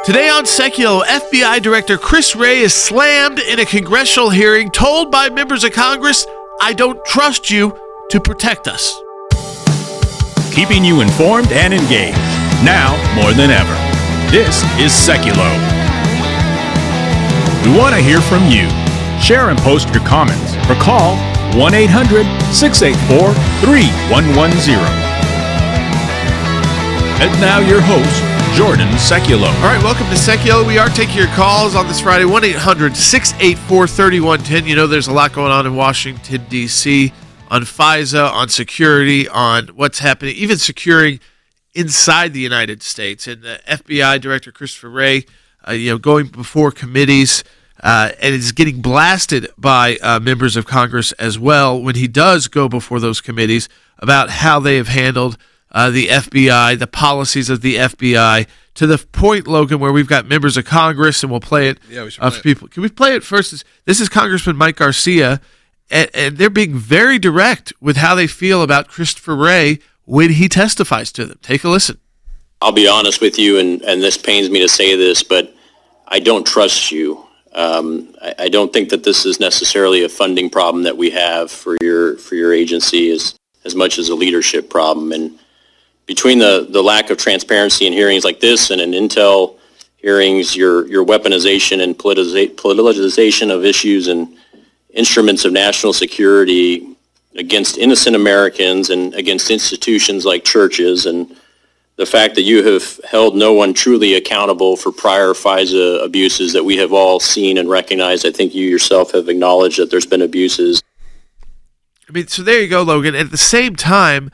Today on Seculo, FBI Director Chris Wray is slammed in a congressional hearing, told by members of Congress, "I don't trust you to protect us." Keeping you informed and engaged, now more than ever. This is Seculo. We want to hear from you. Share and post your comments or call 1-800-684-3110. And now your host, Jordan Seculo. All right, welcome to Seculo. We are taking your calls on this Friday, 1-800-684-3110. You know there's a lot going on in Washington, D.C., on FISA, on security, on what's happening, even securing inside the United States. And the FBI Director Christopher Wray, going before committees, and is getting blasted by members of Congress as well when he does go before those committees about how they have handled the FBI, the policies of the FBI, to the point, Logan, where we've got members of Congress, and we'll play it for people. Can we play it first? This is Congressman Mike Garcia, and they're being very direct with how they feel about Christopher Wray when he testifies to them. Take a listen. I'll be honest with you, and this pains me to say this, but I don't trust you. I don't think that this is necessarily a funding problem that we have for your agency as much as a leadership problem. And between the lack of transparency in hearings like this and in intel hearings, your weaponization and politicization of issues and instruments of national security against innocent Americans and against institutions like churches, and the fact that you have held no one truly accountable for prior FISA abuses that we have all seen and recognized. I think you yourself have acknowledged that there's been abuses. I mean, so there you go, Logan. At the same time,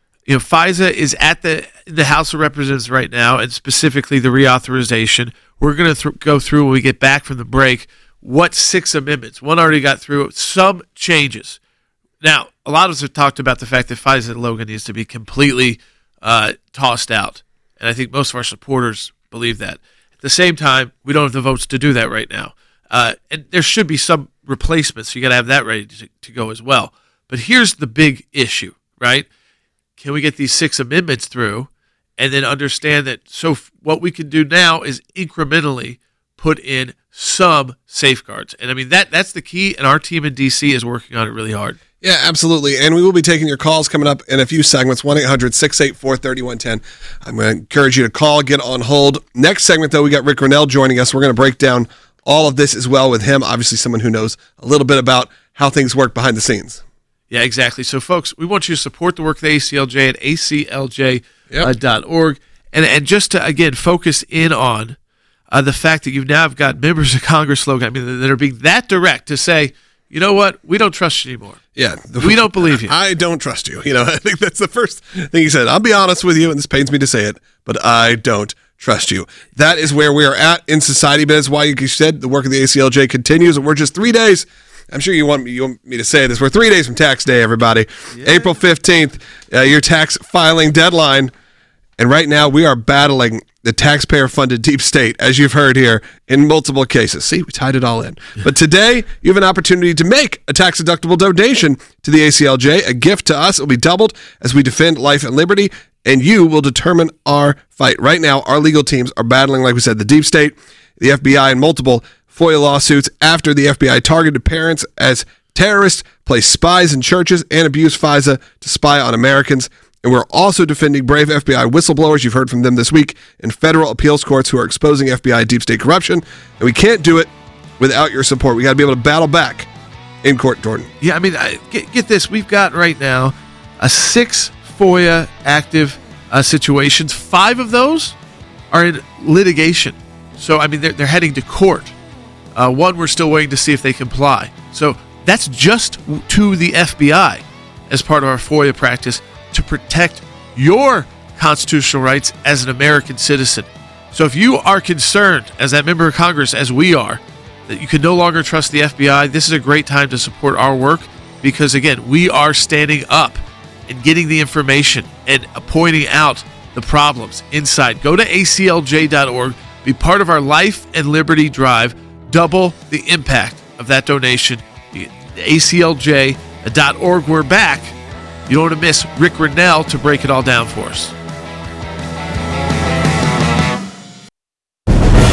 FISA is at the House of Representatives right now, and specifically the reauthorization. We're going to go through when we get back from the break what 6 amendments. One already got through, some changes. Now, a lot of us have talked about the fact that FISA, Logan, needs to be completely tossed out, and I think most of our supporters believe that. At the same time, we don't have the votes to do that right now, and there should be some replacements, so you got to have that ready to go as well. But here's the big issue, right? Can we get these 6 amendments through, and then understand that what we can do now is incrementally put in some safeguards, and I mean that's the key, and our team in D.C. is working on it really hard. Yeah, absolutely. And we will be taking your calls coming up in a few segments, 1-800-684-3110. I'm going to encourage you to call, get on hold. Next segment, though, we got Rick Grinnell joining us. We're going to break down all of this as well with him, obviously someone who knows a little bit about how things work behind the scenes. Yeah, exactly. So, folks, we want you to support the work of the ACLJ at aclj.org. And just to, again, focus in on the fact that you've now got members of Congress, Logan, that are being that direct to say, you know what? We don't trust you anymore. Yeah. We don't believe you. I don't trust you. I think that's the first thing he said. I'll be honest with you, and this pains me to say it, but I don't trust you. That is where we are at in society, but that's why you said the work of the ACLJ continues, and we're just 3 days. I'm sure you want me to say this. We're 3 days from tax day, everybody. Yeah. April 15th, your tax filing deadline. And right now we are battling the taxpayer-funded deep state, as you've heard here, in multiple cases. See, we tied it all in. But today, you have an opportunity to make a tax-deductible donation to the ACLJ. A gift to us. It will be doubled as we defend life and liberty, and you will determine our fight. Right now, our legal teams are battling, like we said, the deep state, the FBI, and multiple FOIA lawsuits after the FBI targeted parents as terrorists, placed spies in churches, and abused FISA to spy on Americans. And we're also defending brave FBI whistleblowers, you've heard from them this week, in federal appeals courts who are exposing FBI deep state corruption. And we can't do it without your support. We got to be able to battle back in court, Jordan. Yeah, I mean, get this. We've got right now 6 FOIA active situations. 5 of those are in litigation. So, I mean, they're heading to court. One we're still waiting to see if they comply. So that's just to the FBI as part of our FOIA practice to protect your constitutional rights as an American citizen. So if you are concerned, as that member of Congress, as we are, that you can no longer trust the FBI, this is a great time to support our work because, again, we are standing up and getting the information and pointing out the problems inside. Go to aclj.org, be part of our Life and Liberty Drive, double the impact of that donation. aclj.org, we're back. You don't want to miss Rick Grinnell to break it all down for us.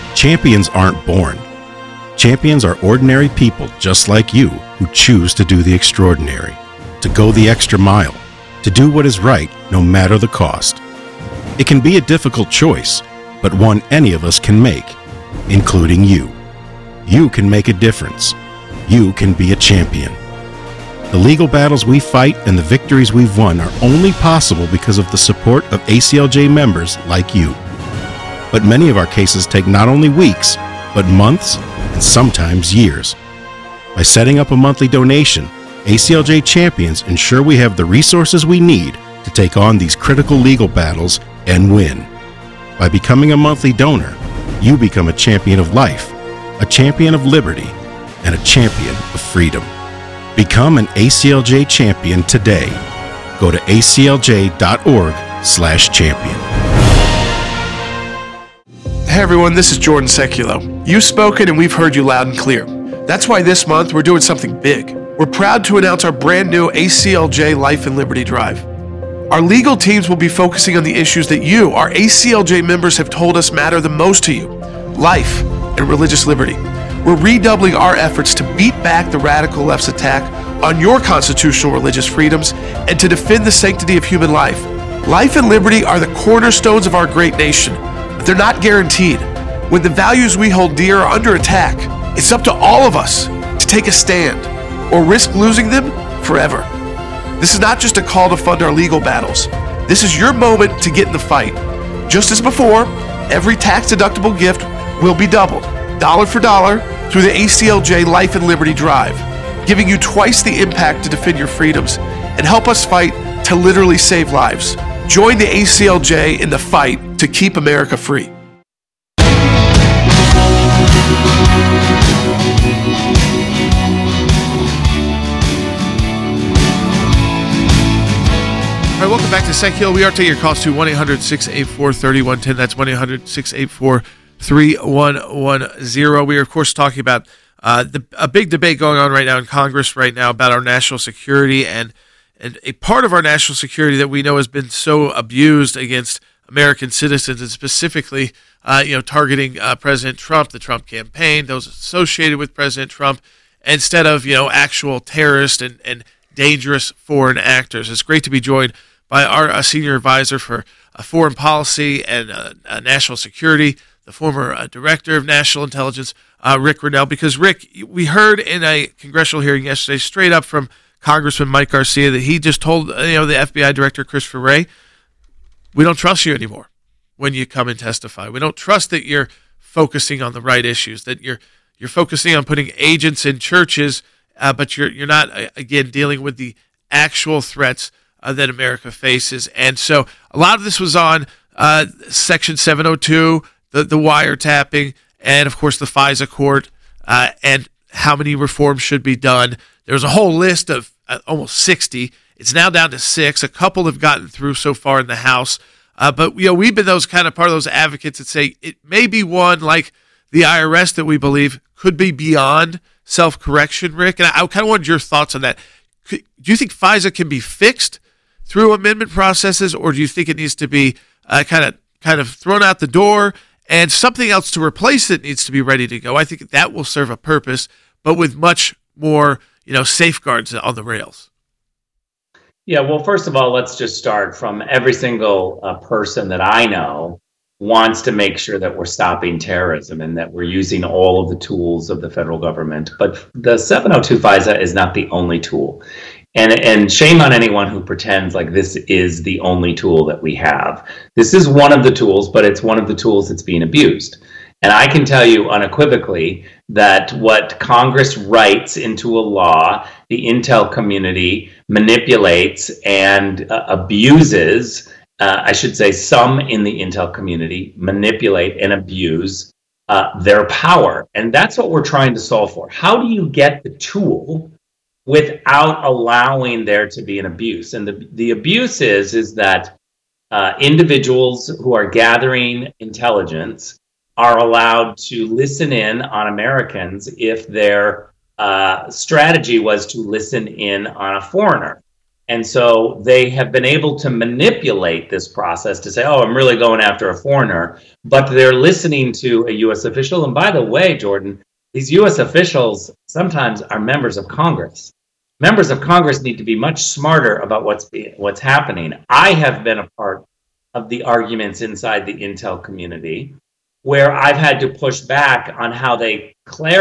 Champions aren't born. Champions are ordinary people just like you who choose to do the extraordinary, to go the extra mile, to do what is right no matter the cost. It can be a difficult choice, but one any of us can make, including you. You can make a difference. You can be a champion. The legal battles we fight and the victories we've won are only possible because of the support of ACLJ members like you. But many of our cases take not only weeks, but months and sometimes years. By setting up a monthly donation, ACLJ champions ensure we have the resources we need to take on these critical legal battles and win. By becoming a monthly donor, you become a champion of life, a champion of liberty, and a champion of freedom. Become an ACLJ champion today. Go to aclj.org/champion. Hey everyone, this is Jordan Seculo. You've spoken and we've heard you loud and clear. That's why this month we're doing something big. We're proud to announce our brand new ACLJ Life and Liberty Drive. Our legal teams will be focusing on the issues that you, our ACLJ members, have told us matter the most to you: life and religious liberty. We're redoubling our efforts to beat back the radical left's attack on your constitutional religious freedoms and to defend the sanctity of human life. Life and liberty are the cornerstones of our great nation, but they're not guaranteed. When the values we hold dear are under attack, it's up to all of us to take a stand or risk losing them forever. This is not just a call to fund our legal battles. This is your moment to get in the fight. Just as before, every tax-deductible gift will be doubled, dollar for dollar, through the ACLJ Life and Liberty Drive, giving you twice the impact to defend your freedoms and help us fight to literally save lives. Join the ACLJ in the fight to keep America free. All right, welcome back to Secular. We are taking your calls to 1-800-684-3110. That's 1-800-684-3110. We are, of course, talking about a big debate going on right now in Congress right now about our national security and a part of our national security that we know has been so abused against American citizens, and specifically, targeting President Trump, the Trump campaign, those associated with President Trump, instead of, actual terrorists and dangerous foreign actors. It's great to be joined by our senior advisor for foreign policy and national security, the former director of national intelligence, Rick Grenell. Because, Rick, we heard in a congressional hearing yesterday straight up from Congressman Mike Garcia that he just told the FBI director, Christopher Wray, we don't trust you anymore when you come and testify. We don't trust that you're focusing on the right issues, that you're focusing on putting agents in churches, but you're not, again, dealing with the actual threats that America faces. And so a lot of this was on Section 702, the wiretapping, and, of course, the FISA court, and how many reforms should be done. There was a whole list of almost 60. It's now down to 6. A couple have gotten through so far in the House. But we've been those kind of part of those advocates that say it may be one like the IRS that we believe could be beyond self-correction, Rick. And I kind of wanted your thoughts on that. Do you think FISA can be fixed through amendment processes, or do you think it needs to be kind of thrown out the door and something else to replace it needs to be ready to go? I think that will serve a purpose, but with much more safeguards on the rails. Yeah, well, first of all, let's just start from every single person that I know wants to make sure that we're stopping terrorism and that we're using all of the tools of the federal government. But the 702 FISA is not the only tool. And shame on anyone who pretends like this is the only tool that we have. This is one of the tools, but it's one of the tools that's being abused. And I can tell you unequivocally that what Congress writes into a law, the intel community manipulates and abuses. I should say some in the intel community manipulate and abuse their power. And that's what we're trying to solve for. How do you get the tool without allowing there to be an abuse? And the abuse is that individuals who are gathering intelligence are allowed to listen in on Americans if their strategy was to listen in on a foreigner. And so they have been able to manipulate this process to say, oh, I'm really going after a foreigner, but they're listening to a U.S. official. And by the way, Jordan, these U.S. officials sometimes are members of Congress. Members of Congress need to be much smarter about what's happening. I have been a part of the arguments inside the intel community where I've had to push back on how they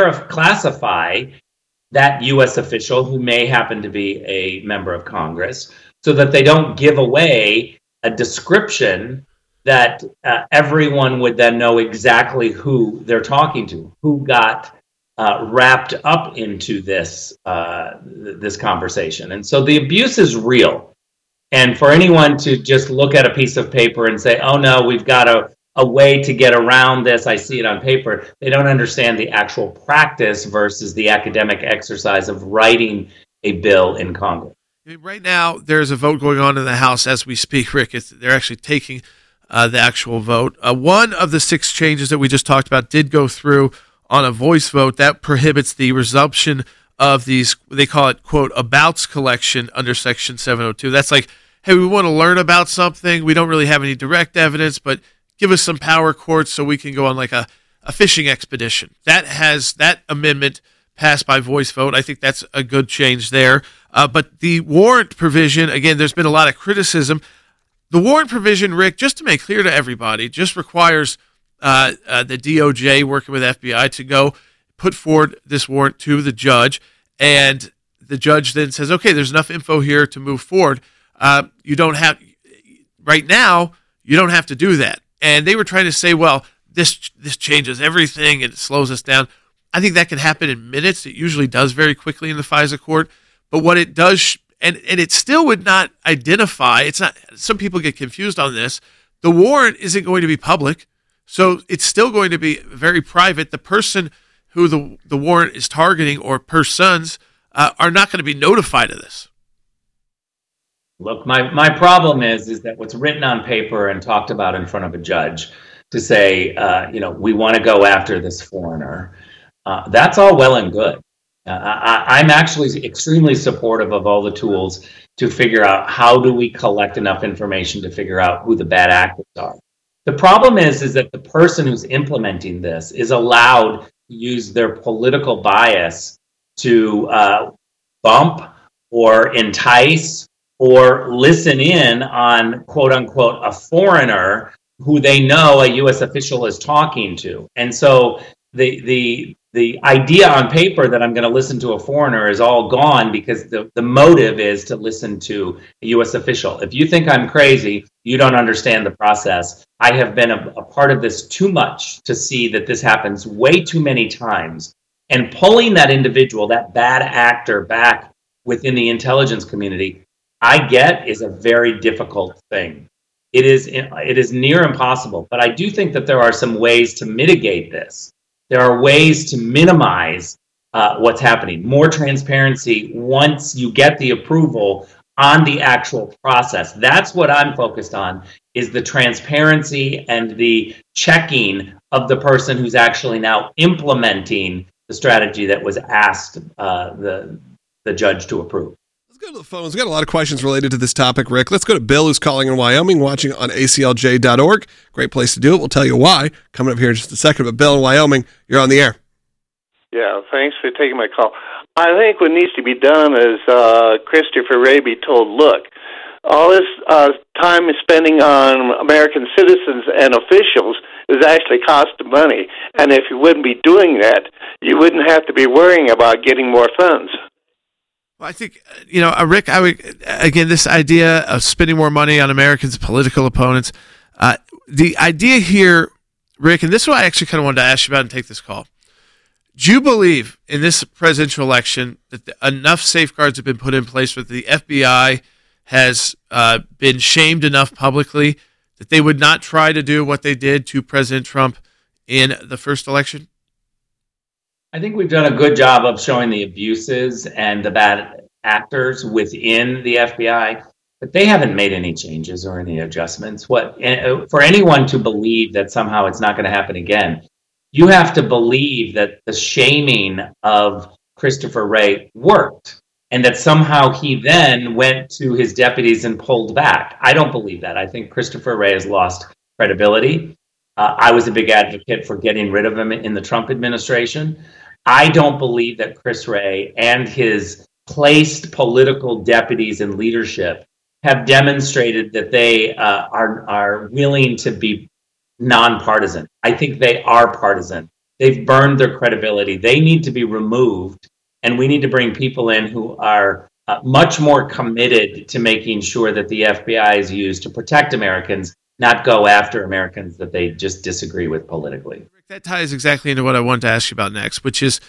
classify that U.S. official who may happen to be a member of Congress, so that they don't give away a description that everyone would then know exactly who they're talking to, who got wrapped up into this conversation. And so the abuse is real. And for anyone to just look at a piece of paper and say, oh no, we've got a way to get around this, I see it on paper, they don't understand the actual practice versus the academic exercise of writing a bill in Congress. Right now, there's a vote going on in the House as we speak, Rick. They're actually taking the actual vote. One of the 6 changes that we just talked about did go through on a voice vote. That prohibits the resumption of these, they call it, quote, abouts collection under Section 702. That's like, hey, we want to learn about something. We don't really have any direct evidence, but give us some power courts so we can go on like a fishing expedition. That amendment passed by voice vote. I think that's a good change there. But the warrant provision, again, there's been a lot of criticism. The warrant provision, Rick, just to make clear to everybody, just requires the DOJ working with FBI to go put forward this warrant to the judge, and the judge then says, okay, there's enough info here to move forward. You don't have, right now, you don't have to do that. And they were trying to say, well, this changes everything and it slows us down. I think that can happen in minutes. It usually does very quickly in the FISA court. But what it does, and it still would not identify, it's not, some people get confused on this, the warrant isn't going to be public. So it's still going to be very private. The person who the warrant is targeting, or persons, are not going to be notified of this. Look, my problem is that what's written on paper and talked about in front of a judge to say, we want to go after this foreigner, that's all well and good. I'm actually extremely supportive of all the tools to figure out how do we collect enough information to figure out who the bad actors are. The problem is that the person who's implementing this is allowed to use their political bias to bump or entice or listen in on, quote unquote, a foreigner who they know a U.S. official is talking to. And so the idea on paper that I'm going to listen to a foreigner is all gone because the motive is to listen to a U.S. official. If you think I'm crazy, you don't understand the process. I have been a part of this too much to see that this happens way too many times. And pulling that individual, that bad actor, back within the intelligence community, I get, is a very difficult thing. It is near impossible. But I do think that there are some ways to mitigate this. There are ways to minimize what's happening. More transparency once you get the approval on the actual process. That's what I'm focused on, is the transparency and the checking of the person who's actually now implementing the strategy that was asked the judge to approve. Let's go to the phones. We've got a lot of questions related to this topic, Rick. Let's go to Bill, who's calling in Wyoming, watching on aclj.org. Great place to do it. We'll tell you why coming up here in just a second. But Bill in Wyoming, you're on the air. Yeah, thanks for taking my call. I think what needs to be done is Christopher Wray be told, look, all this time is spending on American citizens and officials is actually costing money. And if you wouldn't be doing that, you wouldn't have to be worrying about getting more funds. Well, I think, Rick, I would, again, this idea of spending more money on Americans' political opponents, the idea here, Rick, and this is what I actually kind of wanted to ask you about and take this call. Do you believe in this presidential election that enough safeguards have been put in place that the FBI has been shamed enough publicly that they would not try to do what they did to President Trump in the first election? I think we've done a good job of showing the abuses and the bad actors within the FBI, but they haven't made any changes or any adjustments. For anyone to believe that somehow it's not going to happen again, you have to believe that the shaming of Christopher Wray worked. and that somehow he then went to his deputies and pulled back. I don't believe that. I think Christopher Wray has lost credibility. I was a big advocate for getting rid of him in the Trump administration. I don't believe that Chris Wray and his placed political deputies and leadership have demonstrated that they are willing to be nonpartisan. I think they are partisan. They've burned their credibility. They need to be removed, and we need to bring people in who are much more committed to making sure that the FBI is used to protect Americans, not go after Americans that they just disagree with politically. That ties exactly into what I wanted to ask you about next, which is,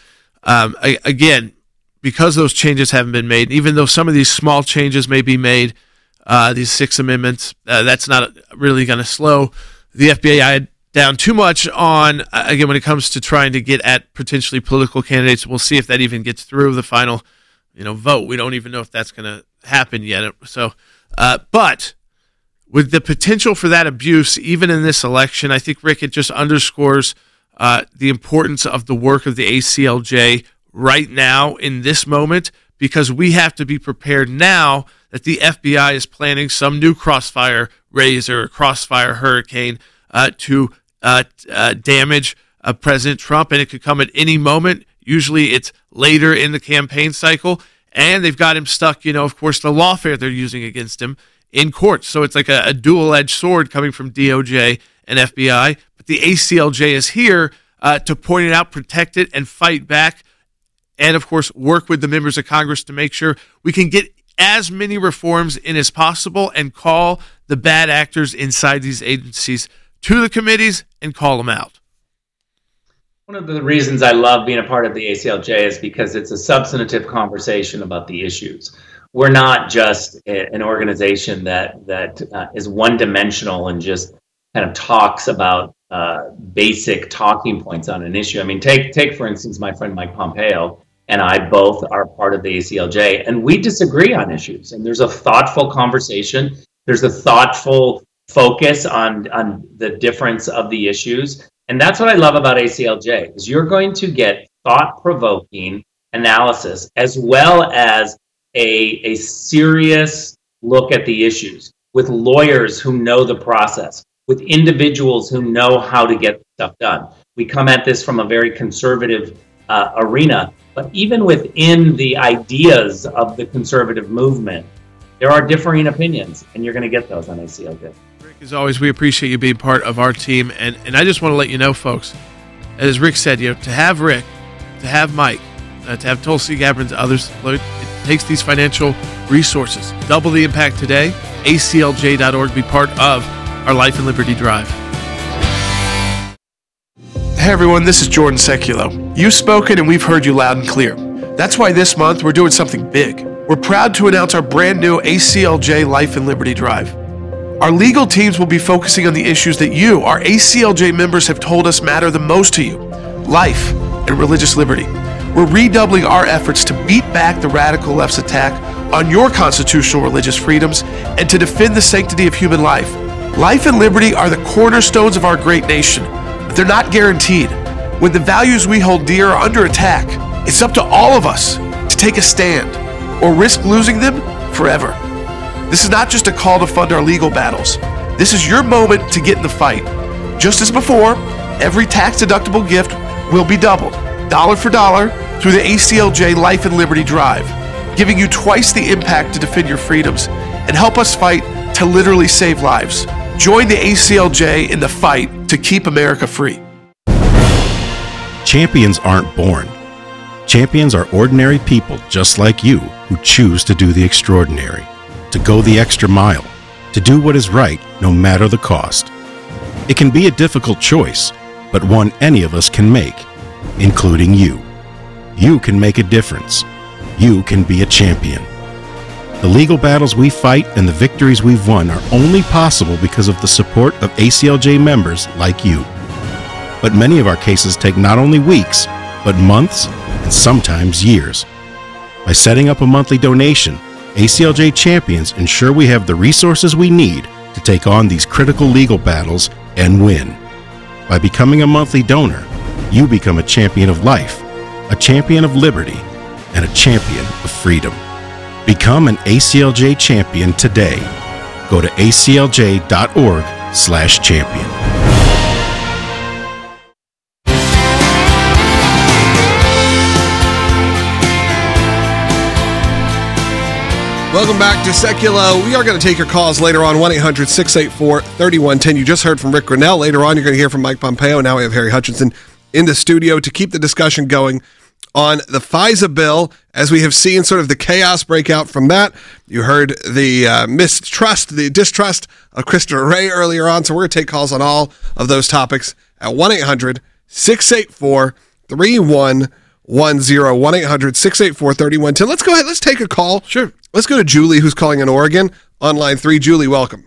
again, because those changes haven't been made, even though some of these small changes may be made, these 6 amendments, that's not really going to slow the FBI down too much on, again, when it comes to trying to get at potentially political candidates. We'll see if that even gets through the final, vote. We don't even know if that's going to happen yet. So, but with the potential for that abuse, even in this election, I think, Rick, it just underscores the importance of the work of the ACLJ right now in this moment, because we have to be prepared now that the FBI is planning some new crossfire razor, crossfire hurricane to damage President Trump, and it could come at any moment. Usually it's later in the campaign cycle, and they've got him stuck, of course, the lawfare they're using against him in court. So it's like a dual-edged sword coming from DOJ and FBI, but the ACLJ is here to point it out, protect it, and fight back, and, of course, work with the members of Congress to make sure we can get as many reforms in as possible and call the bad actors inside these agencies to the committees and call them out. One of the reasons I love being a part of the ACLJ is because it's a substantive conversation about the issues. We're not just an organization that is one-dimensional and just kind of talks about basic talking points on an issue. I mean, take for instance, my friend Mike Pompeo and I both are part of the ACLJ, and we disagree on issues. And there's a thoughtful conversation. There's a thoughtful focus on the difference of the issues. And that's what I love about ACLJ, is you're going to get thought-provoking analysis as well as a serious look at the issues with lawyers who know the process, with individuals who know how to get stuff done. We come at this from a very conservative arena, but even within the ideas of the conservative movement, there are differing opinions, and you're going to get those on ACLJ. Rick, as always, we appreciate you being part of our team, and I just want to let you know, folks, as Rick said, to have Rick, to have Mike, to have Tulsi Gabbard and others, it takes these financial resources. Double the impact today. ACLJ.org. Be part of our Life and Liberty Drive. Hey everyone, this is Jordan Seculo. You've spoken and we've heard you loud and clear. That's why this month we're doing something big. We're proud to announce our brand new ACLJ Life and Liberty Drive. Our legal teams will be focusing on the issues that you, our ACLJ members, have told us matter the most to you: life and religious liberty. We're redoubling our efforts to beat back the radical left's attack on your constitutional religious freedoms and to defend the sanctity of human life. Life and liberty are the cornerstones of our great nation, but they're not guaranteed. When the values we hold dear are under attack, it's up to all of us to take a stand or risk losing them forever. This is not just a call to fund our legal battles. This is your moment to get in the fight. Just as before, every tax-deductible gift will be doubled, dollar for dollar, through the ACLJ Life and Liberty Drive, giving you twice the impact to defend your freedoms and help us fight to literally save lives. Join the ACLJ in the fight to keep America free. Champions aren't born. Champions are ordinary people just like you who choose to do the extraordinary, to go the extra mile, to do what is right no matter the cost. It can be a difficult choice, but one any of us can make, including you. You can make a difference. You can be a champion. The legal battles we fight and the victories we've won are only possible because of the support of ACLJ members like you. But many of our cases take not only weeks, but months and sometimes years. By setting up a monthly donation, ACLJ champions ensure we have the resources we need to take on these critical legal battles and win. By becoming a monthly donor, you become a champion of life, a champion of liberty, and a champion of freedom. Become an ACLJ champion today. Go to aclj.org/champion. Welcome back to Seculo. We are going to take your calls later on, 1-800-684-3110. You just heard from Rick Grinnell. Later on, you're going to hear from Mike Pompeo. Now we have Harry Hutchinson in the studio to keep the discussion going on the FISA bill, as we have seen sort of the chaos break out from that. You heard the distrust of Christopher Wray earlier on, so we're going to take calls on all of those topics at 1-800-684-3110, 1-800-684-3110. Let's go ahead. Let's take a call. Sure. Let's go to Julie, who's calling in Oregon, on line 3. Julie, welcome.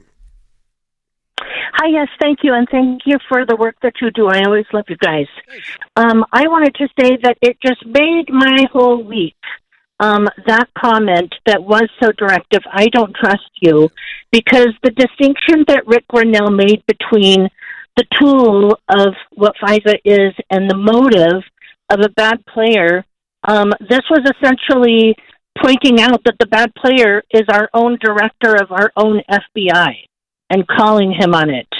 Hi, yes, thank you, and thank you for the work that you do. I always love you guys. I wanted to say that it just made my whole week, that comment that was so directive, I don't trust you, because the distinction that Rick Grinnell made between the tool of what FISA is and the motive of a bad player, this was essentially pointing out that the bad player is our own director of our own FBI and calling him on it.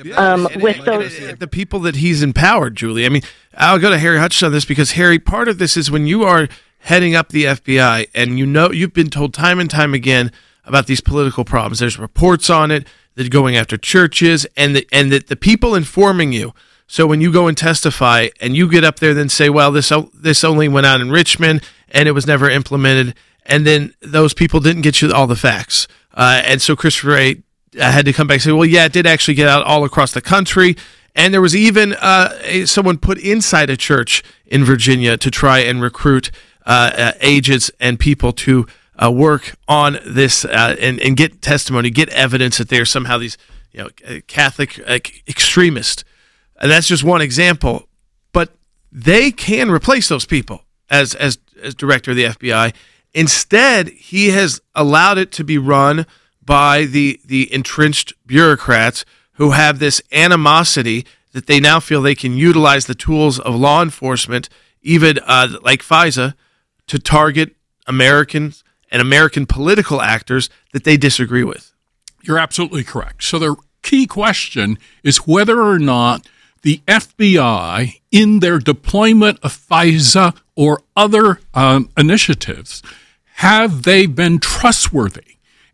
The people that he's empowered, Julie. I mean, I'll go to Harry Hutchinson on this because, Harry, part of this is when you are heading up the FBI and you've been told time and time again about these political problems. There's reports on it that going after churches and that the people informing you. So when you go and testify and you get up there and say, well, this only went out in Richmond and it was never implemented, and then those people didn't get you all the facts. And so Christopher Wray had to come back and say, well, yeah, it did actually get out all across the country. And there was even someone put inside a church in Virginia to try and recruit agents and people to work on this and get testimony, get evidence that they are somehow these Catholic extremists. And that's just one example. But they can replace those people as director of the FBI. Instead, he has allowed it to be run by the entrenched bureaucrats who have this animosity that they now feel they can utilize the tools of law enforcement, even like FISA, to target Americans and American political actors that they disagree with. You're absolutely correct. So the key question is whether or not the FBI, in their deployment of FISA or other initiatives, have they been trustworthy?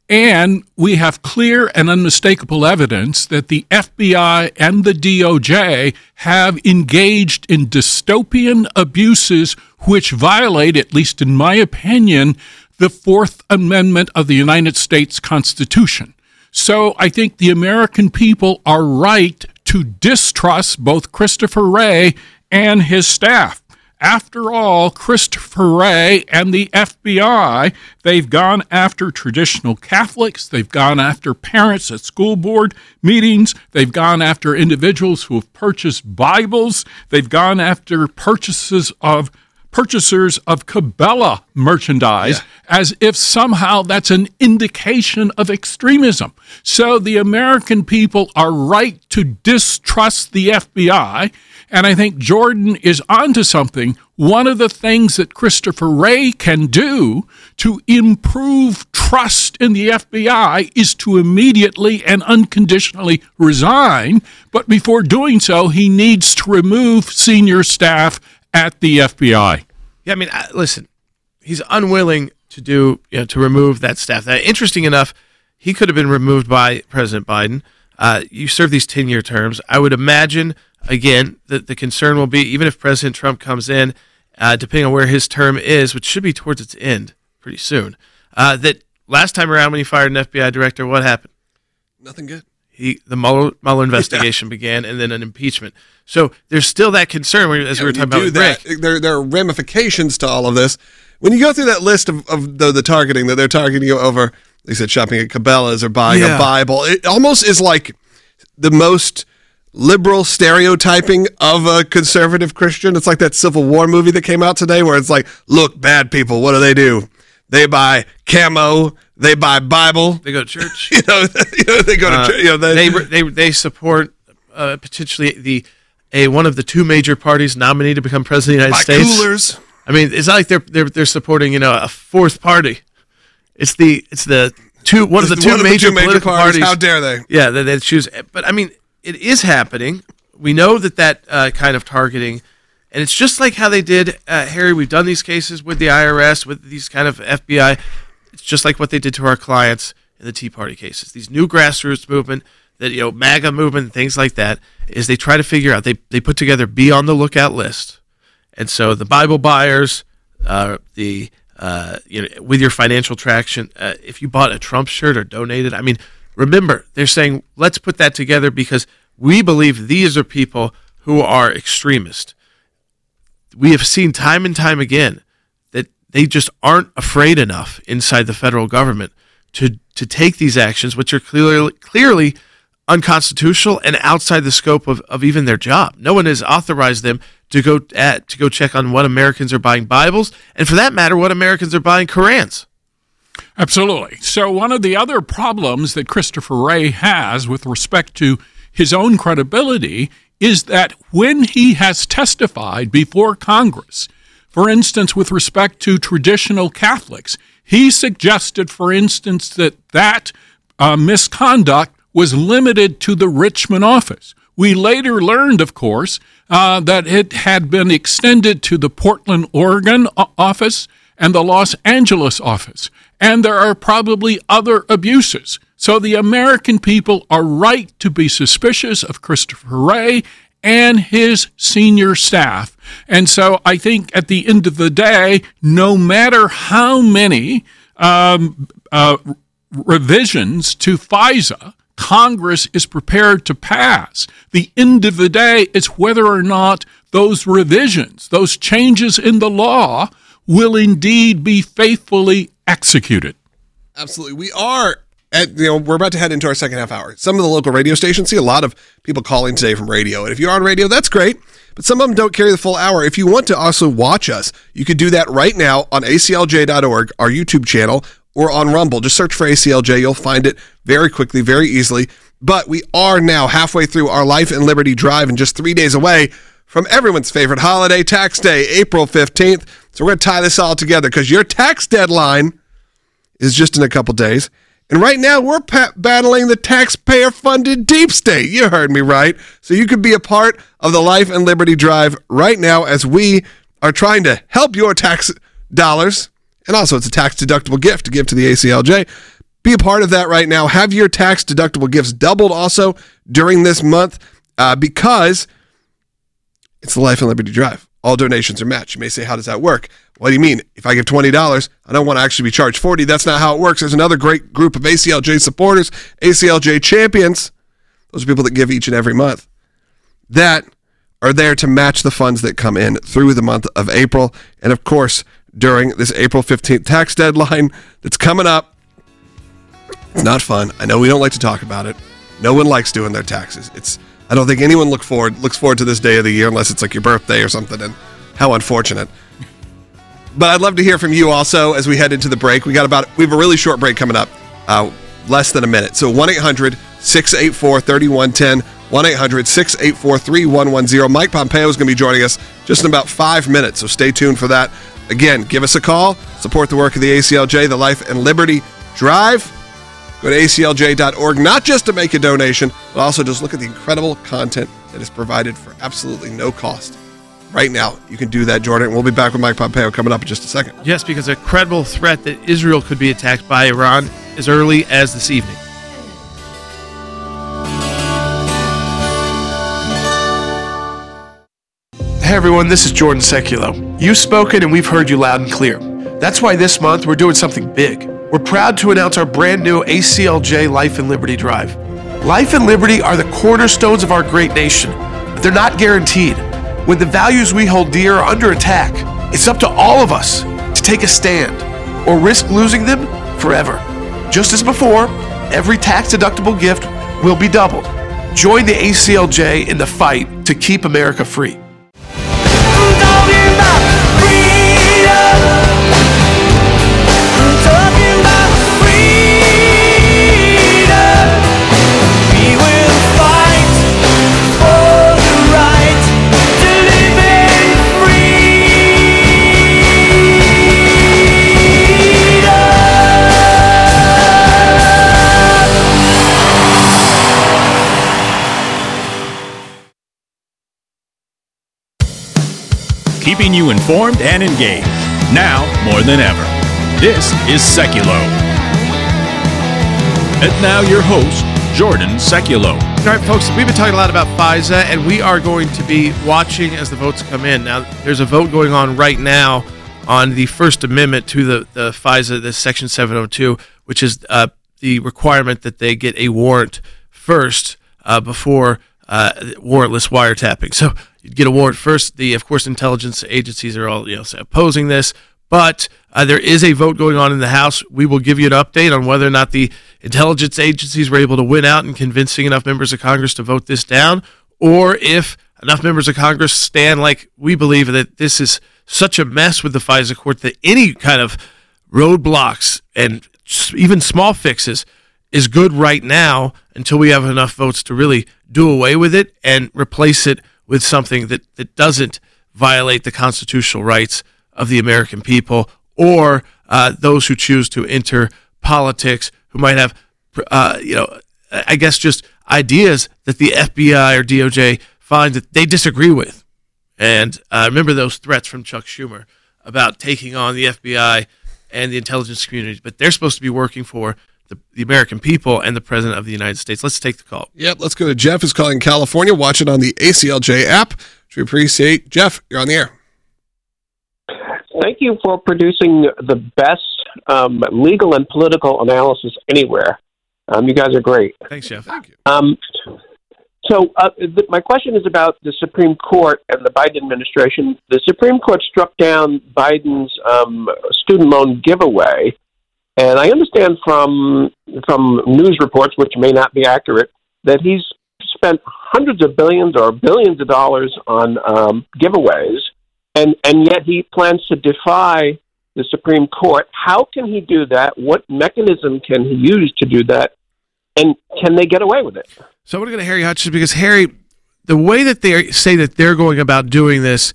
And we have clear and unmistakable evidence that the FBI and the DOJ have engaged in dystopian abuses which violate, at least in my opinion, the Fourth Amendment of the United States Constitution. So I think the American people are right to distrust both Christopher Wray and his staff. After all, Christopher Wray and the FBI, they've gone after traditional Catholics, they've gone after parents at school board meetings, they've gone after individuals who have purchased Bibles, they've gone after purchasers of Cabela merchandise, as if somehow that's an indication of extremism. So the American people are right to distrust the FBI, and I think Jordan is onto something. One of the things that Christopher Wray can do to improve trust in the FBI is to immediately and unconditionally resign, but before doing so, he needs to remove senior staff at the FBI. Yeah, I mean, listen, he's unwilling to remove that staff. Interesting enough, he could have been removed by President Biden. You serve these 10-year terms. I would imagine, again, that the concern will be, even if President Trump comes in, depending on where his term is, which should be towards its end pretty soon, that last time around when he fired an FBI director, what happened? Nothing good. The Mueller investigation began, and then an impeachment. So there's still that concern, as we were talking about with Rick. There are ramifications to all of this. When you go through that list of the targeting, that they're targeting you over, they said shopping at Cabela's or buying a Bible, it almost is like the most liberal stereotyping of a conservative Christian. It's like that Civil War movie that came out today where it's like, look, bad people, what do? They buy camo. They buy Bible. They go to church. They go to church. They support potentially one of the two major parties nominated to become president of the United States. Coolers. I mean, it's not like they're supporting a fourth party. It's the one of the two major political parties. How dare they? Yeah, they choose. But I mean, it is happening. We know that kind of targeting, and it's just like how they did, Harry. We've done these cases with the IRS, with these kind of FBI. It's just like what they did to our clients in the Tea Party cases. These new grassroots movement, that MAGA movement, things like that, is they try to figure out. They put together be on the lookout list, and so the Bible buyers, with your financial traction, if you bought a Trump shirt or donated, I mean, remember they're saying let's put that together because we believe these are people who are extremists. We have seen time and time again that they just aren't afraid enough inside the federal government to take these actions, which are clearly unconstitutional and outside the scope of even their job. No one has authorized them to go check on what Americans are buying Bibles, and for that matter, what Americans are buying Korans. Absolutely. So one of the other problems that Christopher Wray has with respect to his own credibility is that when he has testified before Congress, for instance, with respect to traditional Catholics, he suggested, for instance, that misconduct was limited to the Richmond office. We later learned, of course, that it had been extended to the Portland, Oregon office and the Los Angeles office. And there are probably other abuses. So the American people are right to be suspicious of Christopher Wray and his senior staff. And so I think at the end of the day, no matter how many revisions to FISA Congress is prepared to pass, the end of the day is whether or not those revisions, those changes in the law, will indeed be faithfully executed. Absolutely. We are we're about to head into our second half hour. Some of the local radio stations see a lot of people calling today from radio. And if you're on radio, that's great. But some of them don't carry the full hour. If you want to also watch us, you could do that right now on aclj.org, our YouTube channel, or on Rumble. Just search for ACLJ. You'll find it very quickly, very easily. But we are now halfway through our Life and Liberty Drive and just 3 days away from everyone's favorite holiday, Tax Day, April 15th. So we're going to tie this all together because your tax deadline is just in a couple days. And right now, we're battling the taxpayer-funded deep state. You heard me right. So you could be a part of the Life and Liberty Drive right now as we are trying to help your tax dollars. And also, it's a tax-deductible gift to give to the ACLJ. Be a part of that right now. Have your tax-deductible gifts doubled also during this month because it's the Life and Liberty Drive. All donations are matched. You may say, how does that work? What do you mean? If I give $20, I don't want to actually be charged $40. That's not how it works. There's another great group of ACLJ supporters, ACLJ champions. Those are people that give each and every month that are there to match the funds that come in through the month of April. And of course, during this April 15th tax deadline that's coming up, it's not fun. I know we don't like to talk about it. No one likes doing their taxes. I don't think anyone looks forward to this day of the year unless it's like your birthday or something, and how unfortunate. But I'd love to hear from you also as we head into the break. We have a really short break coming up, less than a minute. So 1-800-684-3110, 1-800-684-3110. Mike Pompeo is going to be joining us just in about 5 minutes, so stay tuned for that. Again, give us a call, support the work of the ACLJ, the Life and Liberty Drive. Go to aclj.org, not just to make a donation, but also just look at the incredible content that is provided for absolutely no cost. Right now, you can do that, Jordan. We'll be back with Mike Pompeo coming up in just a second. Yes, because a credible threat that Israel could be attacked by Iran as early as this evening. Hey everyone, this is Jordan Seculo. You've spoken and we've heard you loud and clear. That's why this month we're doing something big. We're proud to announce our brand new ACLJ Life and Liberty Drive. Life and liberty are the cornerstones of our great nation, but they're not guaranteed. When the values we hold dear are under attack, it's up to all of us to take a stand or risk losing them forever. Just as before, every tax-deductible gift will be doubled. Join the ACLJ in the fight to keep America free. keeping you informed and engaged. Now more than ever. This is Seculo. And now your host, Jordan Seculo. All right, folks, we've been talking a lot about FISA, and we are going to be watching as the votes come in. Now, there's a vote going on right now on the First Amendment to the FISA, the Section 702, which is the requirement that they get a warrant first before warrantless wiretapping. So you'd get a warrant first. Of course, intelligence agencies are all opposing this, but there is a vote going on in the House. We will give you an update on whether or not the intelligence agencies were able to win out in convincing enough members of Congress to vote this down, or if enough members of Congress stand like we believe that this is such a mess with the FISA court that any kind of roadblocks and even small fixes is good right now until we have enough votes to really do away with it and replace it with something that doesn't violate the constitutional rights of the American people or those who choose to enter politics, who might have, I guess just ideas that the FBI or DOJ find that they disagree with. And remember those threats from Chuck Schumer about taking on the FBI and the intelligence community, but they're supposed to be working for the American people and the President of the United States. Let's take the call. Yep, let's go to Jeff, who's calling California. Watch it on the ACLJ app, which we appreciate. Jeff, you're on the air. Thank you for producing the best legal and political analysis anywhere. You guys are great. Thanks, Jeff. Thank you. My question is about the Supreme Court and the Biden administration. The Supreme Court struck down Biden's student loan giveaway, and I understand from news reports, which may not be accurate, that he's spent hundreds of billions or billions of dollars on giveaways, and yet he plans to defy the Supreme Court. How can he do that? What mechanism can he use to do that? And can they get away with it? So I want to go to Harry Hutchins because, Harry, the way that they say that they're going about doing this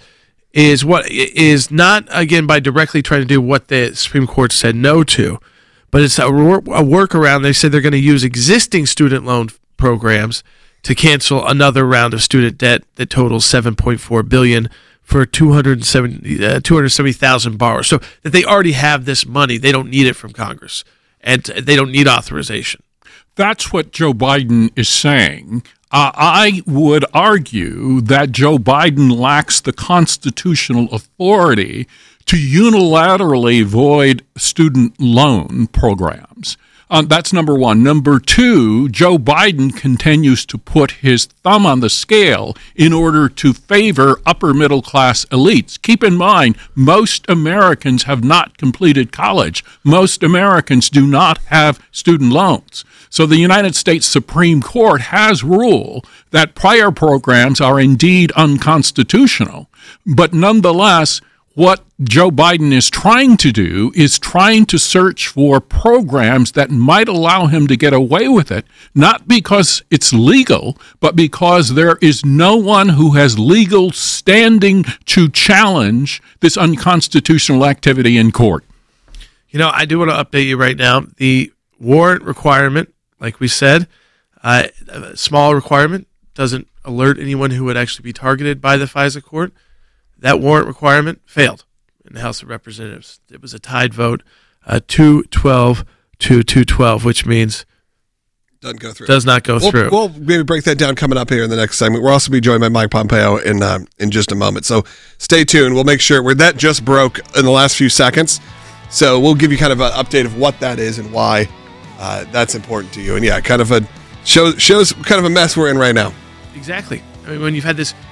is not, again, by directly trying to do what the Supreme Court said no to, but it's a workaround. They said they're going to use existing student loan programs to cancel another round of student debt that totals $7.4 billion for 270,000 borrowers. So that they already have this money. They don't need it from Congress, and they don't need authorization. That's what Joe Biden is saying. I would argue that Joe Biden lacks the constitutional authority to unilaterally void student loan programs. That's number one. Number two, Joe Biden continues to put his thumb on the scale in order to favor upper middle class elites. Keep in mind, most Americans have not completed college. Most Americans do not have student loans. So the United States Supreme Court has ruled that prior programs are indeed unconstitutional. But nonetheless, what Joe Biden is trying to do is trying to search for programs that might allow him to get away with it, not because it's legal, but because there is no one who has legal standing to challenge this unconstitutional activity in court. I do want to update you right now. The warrant requirement, like we said, a small requirement, doesn't alert anyone who would actually be targeted by the FISA court. That warrant requirement failed in the House of Representatives. It was a tied vote, 212 to 212, which means does not go through. We'll maybe break that down coming up here in the next segment. We'll also be joined by Mike Pompeo in just a moment. So stay tuned. We'll make sure that just broke in the last few seconds. So we'll give you kind of an update of what that is and why that's important to you. And yeah, kind of shows kind of a mess we're in right now. Exactly. I mean, when you've had this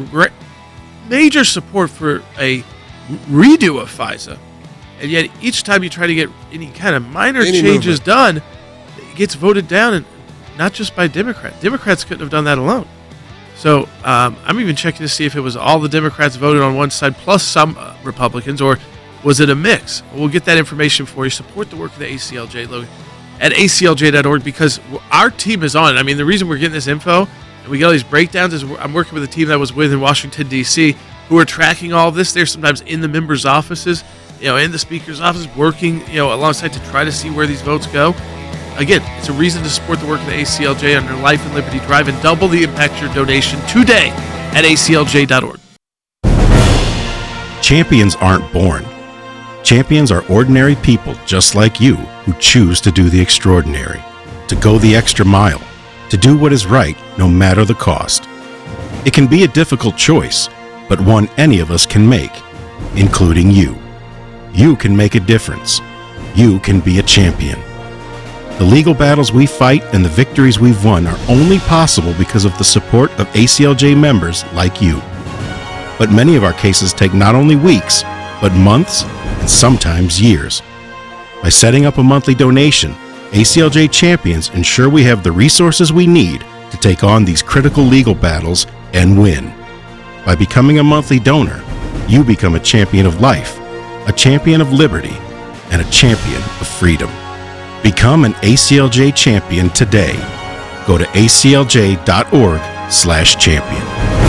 major support for a redo of FISA, and yet each time you try to get any kind of minor changes done, it gets voted down, and not just by Democrats. Democrats couldn't have done that alone. So I'm even checking to see if it was all the Democrats voted on one side plus some Republicans, or was it a mix? We'll get that information for you. Support the work of the ACLJ, Logan, at aclj.org, because our team is on it. I mean, the reason we're getting this info and we get all these breakdowns is I'm working with a team that was with in Washington, D.C., who are tracking all of this. They're sometimes in the members' offices, in the speaker's office, working, alongside to try to see where these votes go. Again, it's a reason to support the work of the ACLJ under Life and Liberty Drive and double the impact your donation today at aclj.org. Champions aren't born. Champions are ordinary people just like you who choose to do the extraordinary, to go the extra mile, to do what is right no matter the cost. It can be a difficult choice, but one any of us can make, including you. You can make a difference. You can be a champion. The legal battles we fight and the victories we've won are only possible because of the support of ACLJ members like you. But many of our cases take not only weeks, but months and sometimes years. By setting up a monthly donation, ACLJ Champions ensure we have the resources we need to take on these critical legal battles and win. By becoming a monthly donor, you become a champion of life, a champion of liberty, and a champion of freedom. Become an ACLJ champion today. Go to aclj.org/champion.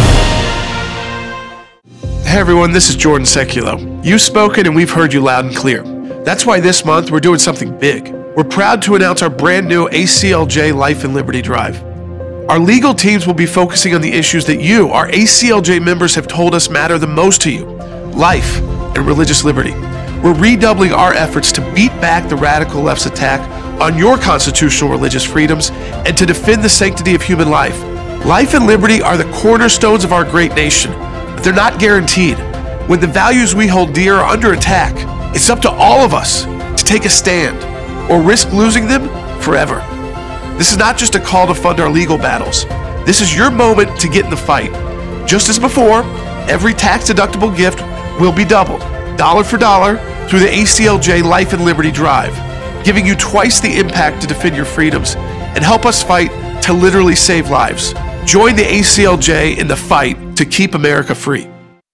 Hey everyone, this is Jordan Seculo. You've spoken and we've heard you loud and clear. That's why this month we're doing something big. We're proud to announce our brand new ACLJ Life and Liberty Drive. Our legal teams will be focusing on the issues that you, our ACLJ members, have told us matter the most to you: life and religious liberty. We're redoubling our efforts to beat back the radical left's attack on your constitutional religious freedoms and to defend the sanctity of human life. Life and liberty are the cornerstones of our great nation, but they're not guaranteed. When the values we hold dear are under attack, it's up to all of us to take a stand or risk losing them forever. This is not just a call to fund our legal battles. This is your moment to get in the fight. Just as before, every tax-deductible gift will be doubled, dollar for dollar, through the ACLJ Life and Liberty Drive, giving you twice the impact to defend your freedoms and help us fight to literally save lives. Join the ACLJ in the fight to keep America free.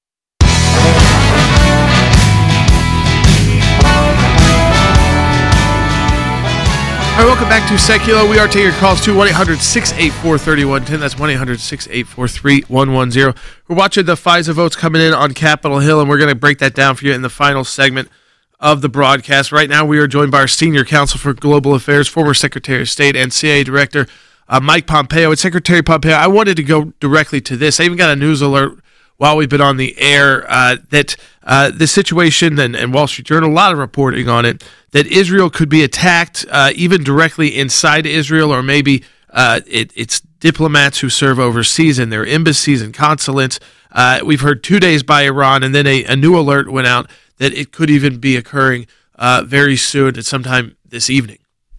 All right, welcome back to Seculo. We are taking your calls to 1-800-684-3110. That's 1-800-684-3110. We're watching the FISA votes coming in on Capitol Hill, and we're going to break that down for you in the final segment of the broadcast. Right now, we are joined by our Senior Counsel for Global Affairs, former Secretary of State and CIA Director, Mike Pompeo. And Secretary Pompeo, I wanted to go directly to this. I even got a news alert while we've been on the air that the situation, and Wall Street Journal, a lot of reporting on it, that Israel could be attacked even directly inside Israel, or maybe it's diplomats who serve overseas in their embassies and consulates. We've heard 2 days by Iran, and then a new alert went out that it could even be occurring very soon, at sometime this evening.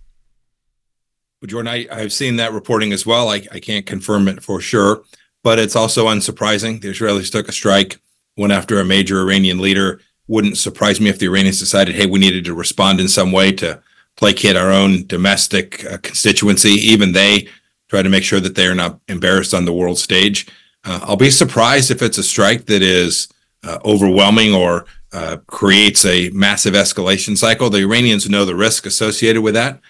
Well, Jordan, I've seen that reporting as well. I can't confirm it for sure, but it's also unsurprising. The Israelis took a strike, went after a major Iranian leader. Wouldn't surprise me if the Iranians decided, hey, we needed to respond in some way to placate our own domestic constituency. Even they try to make sure that they are not embarrassed on the world stage. I'll be surprised if it's a strike that is overwhelming or creates a massive escalation cycle. The Iranians know the risk associated with that.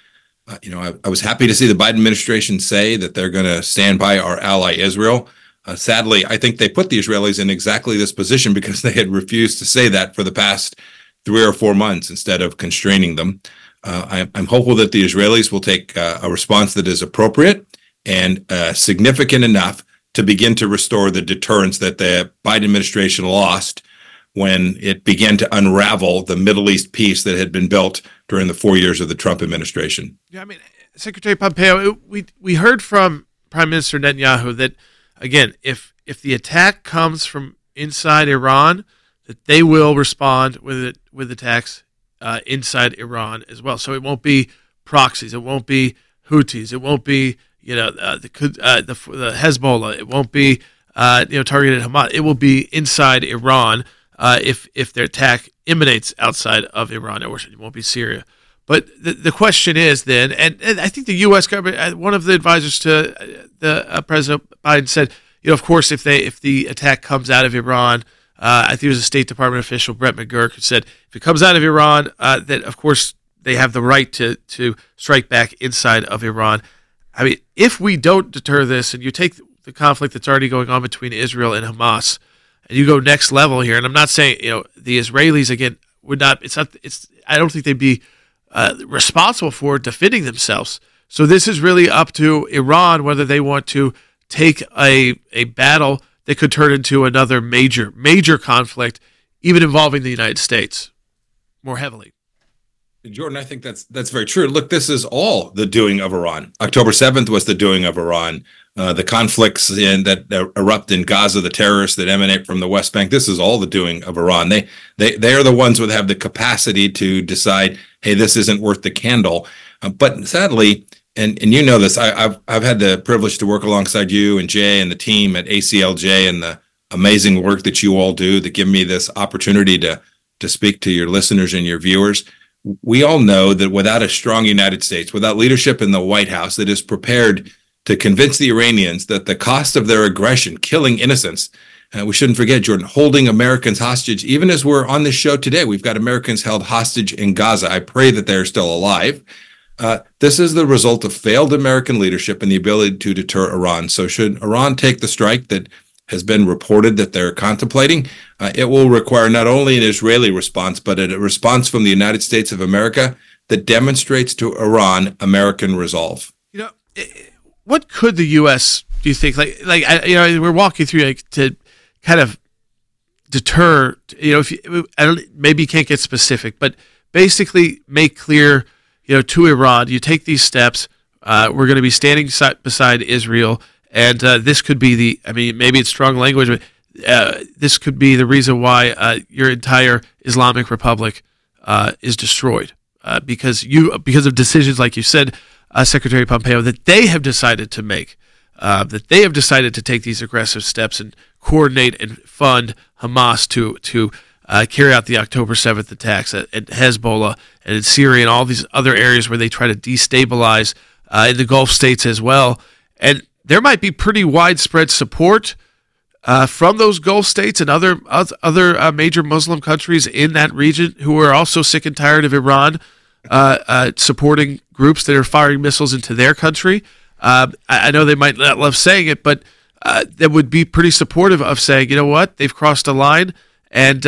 I was happy to see the Biden administration say that they're going to stand by our ally Israel. Sadly, I think they put the Israelis in exactly this position because they had refused to say that for the past 3 or 4 months instead of constraining them. I'm hopeful that the Israelis will take a response that is appropriate and significant enough to begin to restore the deterrence that the Biden administration lost when it began to unravel the Middle East peace that had been built during the 4 years of the Trump administration. Yeah, I mean, Secretary Pompeo, we heard from Prime Minister Netanyahu that, again, if the attack comes from inside Iran, that they will respond with attacks inside Iran as well. So it won't be proxies, it won't be Houthis, it won't be the Hezbollah, it won't be targeted Hamas. It will be inside Iran if their attack emanates outside of Iran, or it won't be Syria. But the question is then, and I think the U.S. government, one of the advisors to President Biden said, of course, if the attack comes out of Iran, I think it was a State Department official, Brett McGurk, who said if it comes out of Iran, that of course they have the right to strike back inside of Iran. I mean, if we don't deter this, and you take the conflict that's already going on between Israel and Hamas, and you go next level here, and I'm not saying the Israelis again would not. I don't think they'd be responsible for defending themselves. So this is really up to Iran whether they want to take a battle that could turn into another major conflict even involving the United States more heavily. Jordan, I think that's very true. Look, this is all the doing of Iran. October 7th was the doing of Iran. The conflicts that erupt in Gaza, the terrorists that emanate from the West Bank, this is all the doing of Iran. They are the ones who have the capacity to decide, hey, this isn't worth the candle. But sadly, and you know this, I've had the privilege to work alongside you and Jay and the team at ACLJ and the amazing work that you all do that give me this opportunity to speak to your listeners and your viewers. We all know that without a strong United States, without leadership in the White House that is prepared to convince the Iranians that the cost of their aggression, killing innocents, we shouldn't forget, Jordan, holding Americans hostage, even as we're on this show today, we've got Americans held hostage in Gaza. I pray that they're still alive. This is the result of failed American leadership and the ability to deter Iran. So should Iran take the strike that has been reported that they're contemplating, it will require not only an Israeli response, but a response from the United States of America that demonstrates to Iran American resolve. You know, what could the U.S. do you think? We're walking through to kind of deter. Maybe you can't get specific, but basically make clear, to Iran, you take these steps. We're going to be standing beside Israel. And this could be maybe it's strong language, but this could be the reason why your entire Islamic Republic is destroyed because of decisions, like you said, Secretary Pompeo, that they have decided to make, that they have decided to take these aggressive steps and coordinate and fund Hamas to carry out the October 7th attacks at Hezbollah and in Syria and all these other areas where they try to destabilize in the Gulf states as well. And there might be pretty widespread support from those Gulf states and other major Muslim countries in that region who are also sick and tired of Iran supporting groups that are firing missiles into their country. I know they might not love saying it, but that would be pretty supportive of saying, you know what, they've crossed a line, and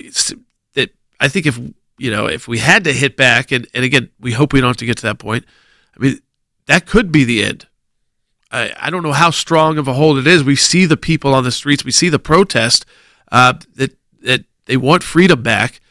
I think if we had to hit back, and again, we hope we don't have to get to that point. I mean, that could be the end. I don't know how strong of a hold it is. We see the people on the streets. We see the protest that they want freedom back.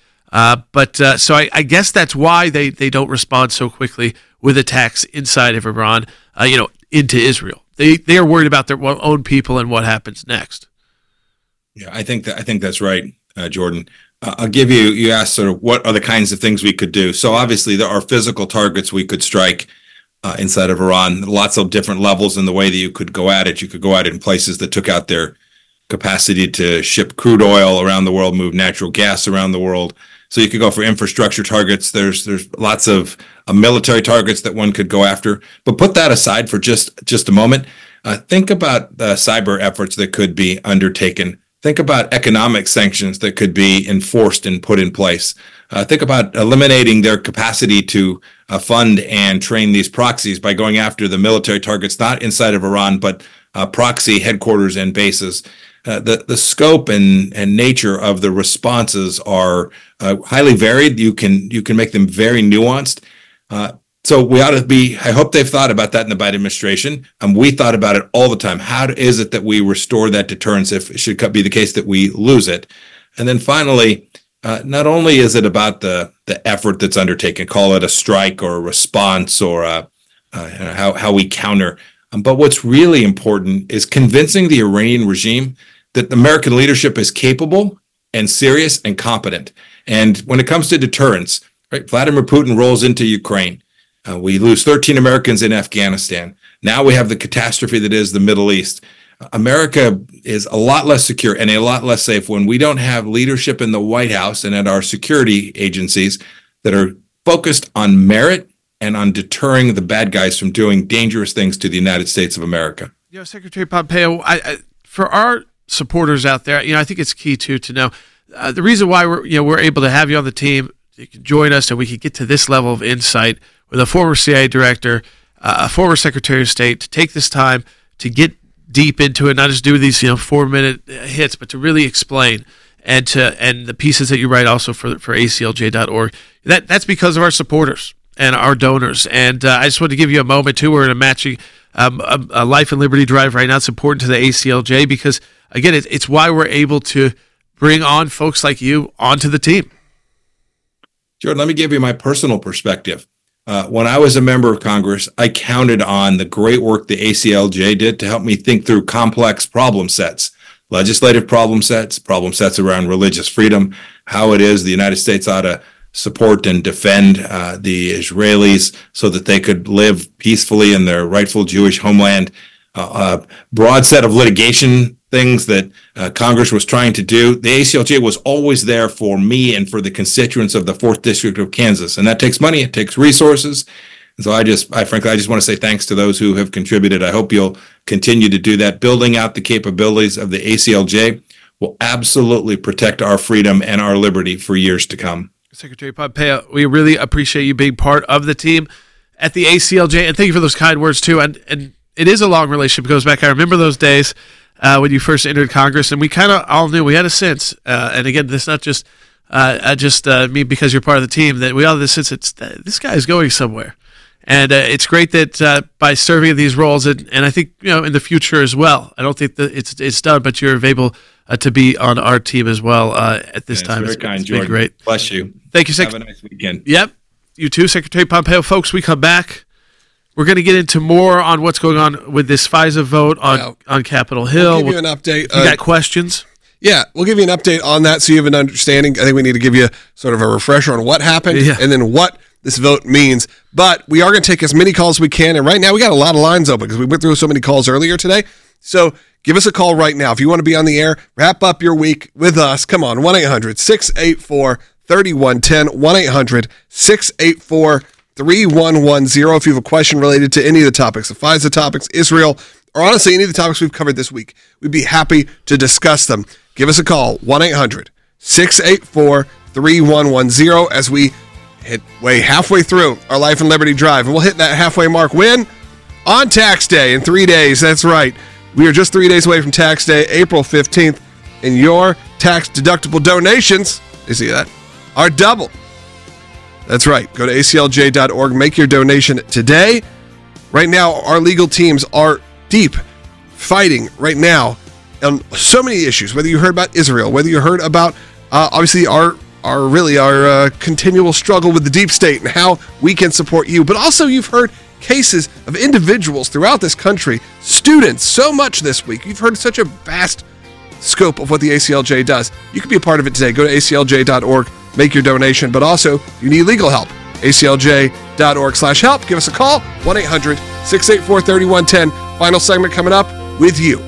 So I guess that's why they don't respond so quickly with attacks inside of Iran, into Israel. They are worried about their own people and what happens next. Yeah, I think that's right, Jordan. I'll give you asked sort of what are the kinds of things we could do. So obviously there are physical targets we could strike inside of Iran, lots of different levels in the way that you could go at it. You could go at it in places that took out their capacity to ship crude oil around the world, move natural gas around the world. So you could go for infrastructure targets. There's lots of military targets that one could go after. But put that aside for just a moment. Think about the cyber efforts that could be undertaken. Think about economic sanctions that could be enforced and put in place. Think about eliminating their capacity to fund and train these proxies by going after the military targets, not inside of Iran, but proxy headquarters and bases. The scope and nature of the responses are highly varied. You can make them very nuanced. So we ought to be, I hope they've thought about that in the Biden administration. We thought about it all the time. How is it that we restore that deterrence if it should be the case that we lose it? And then finally, not only is it about the effort that's undertaken, call it a strike or a response or how we counter, but what's really important is convincing the Iranian regime that the American leadership is capable and serious and competent. And when it comes to deterrence, right, Vladimir Putin rolls into Ukraine. We lose 13 Americans in Afghanistan. Now we have the catastrophe that is the Middle East. America is a lot less secure and a lot less safe when we don't have leadership in the White House and at our security agencies that are focused on merit and on deterring the bad guys from doing dangerous things to the United States of America. Secretary Pompeo, for our supporters out there, I think it's key to know the reason why we're able to have you on the team. You can join us and we can get to this level of insight with a former CIA director, a former Secretary of State, to take this time to get deep into it, not just do these 4-minute hits, but to really explain and the pieces that you write also for ACLJ.org. That's because of our supporters and our donors. And I just want to give you a moment too. We're in a matching a Life and Liberty drive right now. It's important to the ACLJ because again, it's why we're able to bring on folks like you onto the team. Jordan, let me give you my personal perspective. When I was a member of Congress, I counted on the great work the ACLJ did to help me think through complex problem sets, legislative problem sets around religious freedom, how it is the United States ought to support and defend the Israelis so that they could live peacefully in their rightful Jewish homeland, a broad set of litigation things that Congress was trying to do. The ACLJ was always there for me and for the constituents of the 4th District of Kansas. And that takes money, it takes resources. And so I frankly want to say thanks to those who have contributed. I hope you'll continue to do that. Building out the capabilities of the ACLJ will absolutely protect our freedom and our liberty for years to come. Secretary Pompeo, we really appreciate you being part of the team at the ACLJ. And thank you for those kind words, too. And it is a long relationship. It goes back. I remember those days when you first entered Congress, and we kind of all knew, we had a sense, and again, this is not just me because you're part of the team, that we all had the sense that this guy is going somewhere. And it's great that by serving in these roles, and I think, in the future as well, I don't think that it's done, but you're able to be on our team as well at this time. Very kind, it's been Jordan. great. Bless you. Thank you, Have a nice weekend. Yep. You too, Secretary Pompeo. Folks, we come back. We're going to get into more on what's going on with this FISA vote on Capitol Hill. We'll give you an update. You got questions? Yeah, we'll give you an update on that so you have an understanding. I think we need to give you sort of a refresher on what happened and then what this vote means. But we are going to take as many calls as we can. And right now we got a lot of lines open because we went through so many calls earlier today. So give us a call right now. If you want to be on the air, wrap up your week with us. Come on, 1-800-684-3110, 1-800-684-3110. 3110 if you have a question related to any of the topics, the FISA topics, Israel, or honestly any of the topics we've covered this week. We'd be happy to discuss them. Give us a call, 1-800-684-3110 as we hit halfway through our Life and Liberty Drive. And we'll hit that halfway mark when? On tax day in 3 days. That's right. We are just 3 days away from tax day, April 15th, and your tax-deductible donations, you see that, are double. That's right. Go to aclj.org. Make your donation today. Right now, our legal teams are deep fighting right now on so many issues, whether you heard about Israel, whether you heard about, obviously, our continual struggle with the deep state and how we can support you. But also, you've heard cases of individuals throughout this country, students, so much this week. You've heard such a vast scope of what the ACLJ does. You can be a part of it today. Go to aclj.org. Make your donation, but also you need legal help. aclj.org/help. Give us a call, 1-800-684-3110. Final segment coming up with you.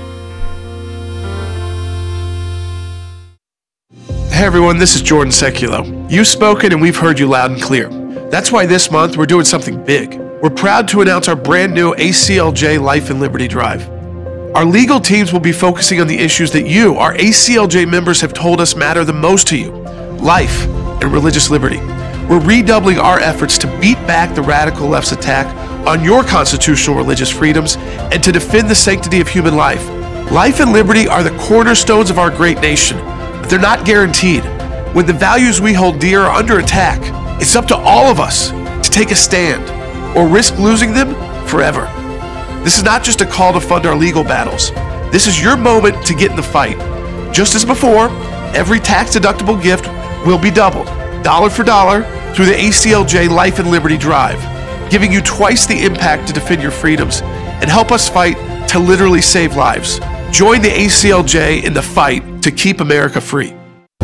Hey everyone, this is Jordan Seculo. You've spoken and we've heard you loud and clear. That's why this month we're doing something big. We're proud to announce our brand new ACLJ Life and Liberty Drive. Our legal teams will be focusing on the issues that you, our ACLJ members, have told us matter the most to you: life and religious liberty. We're redoubling our efforts to beat back the radical left's attack on your constitutional religious freedoms and to defend the sanctity of human life. Life and liberty are the cornerstones of our great nation, but they're not guaranteed. When the values we hold dear are under attack, it's up to all of us to take a stand or risk losing them forever. This is not just a call to fund our legal battles. This is your moment to get in the fight. Just as before, every tax-deductible gift will be doubled, dollar for dollar, through the ACLJ Life and Liberty Drive, giving you twice the impact to defend your freedoms and help us fight to literally save lives. Join the ACLJ in the fight to keep America free.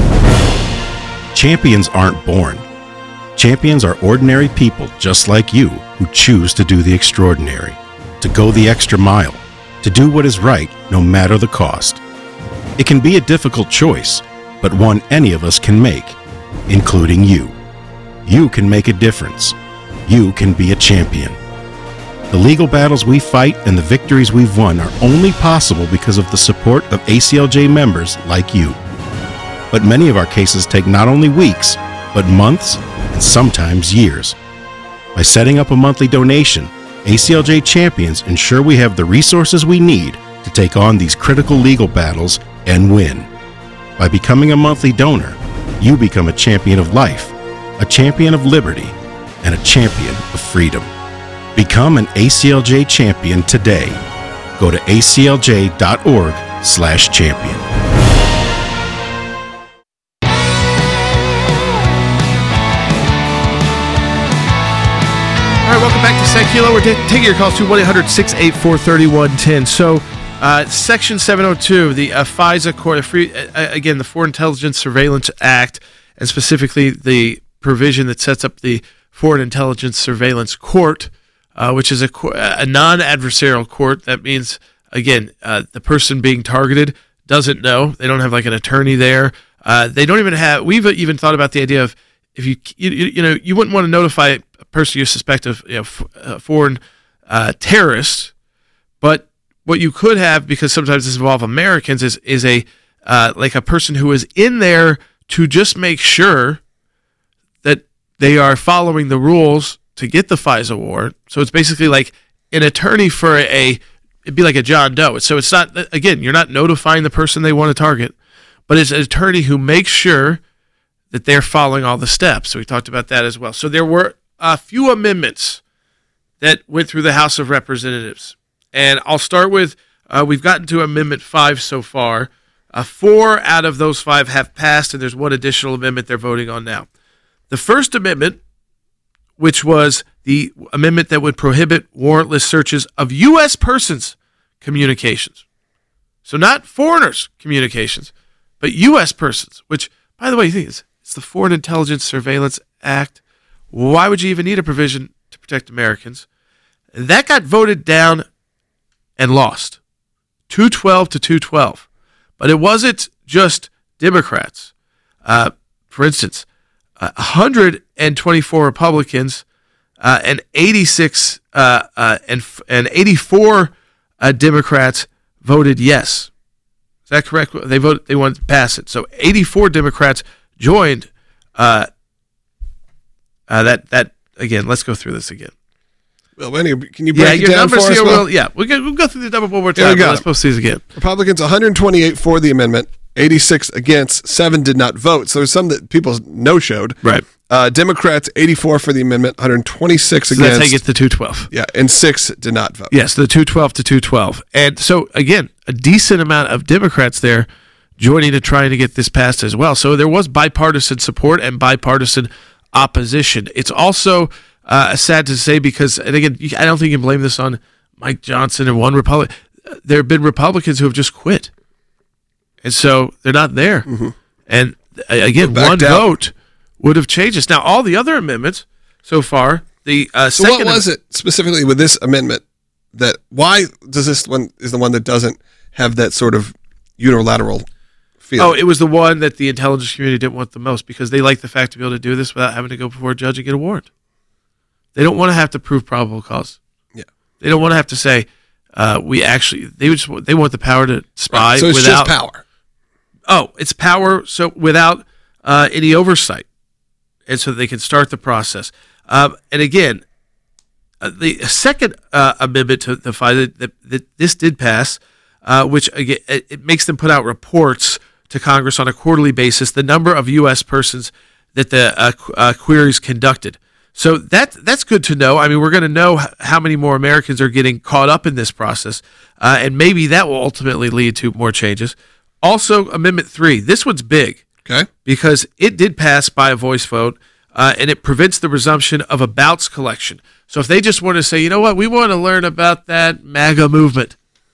Champions aren't born. Champions are ordinary people just like you who choose to do the extraordinary, to go the extra mile, to do what is right no matter the cost. It can be a difficult choice, but one any of us can make, including you. You can make a difference. You can be a champion. The legal battles we fight and the victories we've won are only possible because of the support of ACLJ members like you. But many of our cases take not only weeks, but months and sometimes years. By setting up a monthly donation, ACLJ champions ensure we have the resources we need to take on these critical legal battles and win. By becoming a monthly donor, you become a champion of life, a champion of liberty, and a champion of freedom. Become an ACLJ champion today. Go to aclj.org/champion. back to Secular. We're taking your calls to 1-800-684-3110. So, Section 702, the FISA court, again, the Foreign Intelligence Surveillance Act, and specifically the provision that sets up the Foreign Intelligence Surveillance Court, which is a non-adversarial court. That means, again, the person being targeted doesn't know. They don't have like an attorney there. They don't even have. We've even thought about the idea of if you wouldn't want to notify a person you suspect of foreign terrorists, but what you could have, because sometimes this involves Americans, is a like a person who is in there to just make sure that they are following the rules to get the FISA warrant. So it's basically like an attorney for it'd be like a John Doe. So it's not, again, you're not notifying the person they want to target, but it's an attorney who makes sure that they're following all the steps. So we talked about that as well. So there were a few amendments that went through the House of Representatives. And I'll start with, we've gotten to Amendment 5 so far. 4 out of those 5 have passed, and there's one additional amendment they're voting on now. The first amendment, which was the amendment that would prohibit warrantless searches of U.S. persons' communications. So not foreigners' communications, but U.S. persons, which, by the way, you think it's the Foreign Intelligence Surveillance Act. Why would you even need a provision to protect Americans? That got voted down and lost, 212 to 212. But it wasn't just Democrats. For instance, 124 Republicans and 86 and 84 Democrats voted yes. Is that correct? They wanted to pass it. So 84 Democrats joined that. Again, let's go through this again. Well, Benny, can you break it down for us? We'll go through the number one more time. Let's post these again. Republicans, 128 for the amendment, 86 against, 7 did not vote. So there's some that people no-showed. Right. Democrats, 84 for the amendment, 126 against. That's how you get to 212. Yeah, and 6 did not vote. Yes, the 212 to 212. And so, again, a decent amount of Democrats there joining to trying to get this passed as well. So there was bipartisan support and bipartisan opposition. It's also sad to say because, and again, I don't think you can blame this on Mike Johnson and one Republican. There have been Republicans who have just quit. And so they're not there. Mm-hmm. And again, one vote would have changed this. Now, all the other amendments so far, the so what was it specifically with this amendment why does this one is the one that doesn't have that sort of unilateral feeling? Oh, it was the one that the intelligence community didn't want the most because they like the fact to be able to do this without having to go before a judge and get a warrant. They don't want to have to prove probable cause. Yeah. They don't want to have to say, they want the power to spy. Right. So it's just power. Oh, it's power. So without any oversight. And so they can start the process. And again, the second amendment to the FISA that this did pass, which again, it makes them put out reports to Congress on a quarterly basis, the number of U.S. persons that the queries conducted. So that's good to know. I mean, we're going to know how many more Americans are getting caught up in this process, and maybe that will ultimately lead to more changes. Also, Amendment 3. This one's big, okay, because it did pass by a voice vote, and it prevents the resumption of a bouts collection. So if they just want to say, you know what, we want to learn about that MAGA movement,